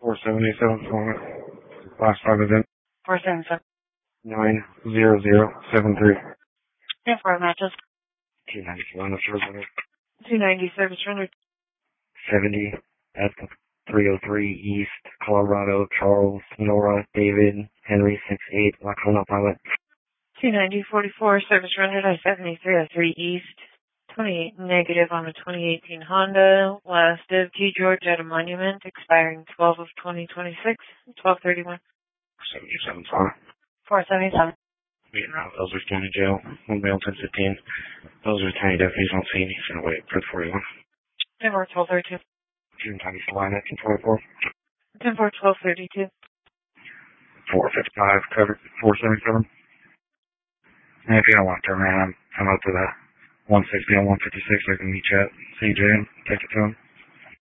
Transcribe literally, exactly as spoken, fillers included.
four seventy-seven for last five event. four seventy-seven. nine zero zero seven three. And for matches. two ninety-one, service rendered. two ninety service rendered. seventy at three oh three East, Colorado, Charles, Nora, David, Henry, six eight, Lacona Pilot. two ninety forty-four service rendered. I seventy three oh three East. twenty-eight negative on a twenty eighteen Honda. Last of T George at a Monument, expiring twelve of twenty twenty-six, twelve thirty-one. seventy-seven, fine. four seventy-seven. Meeting around Ellsworth County Jail, one bail ten fifteen. Ellsworth County deputies on scene, he's gonna wait for the forty-one. ten four twelve thirty-two. June County line at twenty-four. ten four twelve thirty-two. four fifty-five, covered, four seventy-seven. And if you don't want to turn around, come up to the one sixty on one fifty-six, I can meet you at C J and take it to him.